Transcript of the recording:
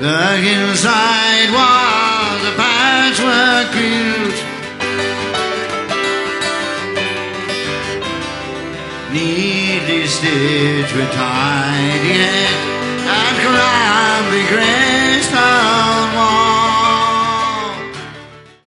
The hillside was a patchwork quilt, neatly stitched with tidy hat and crumbly gray.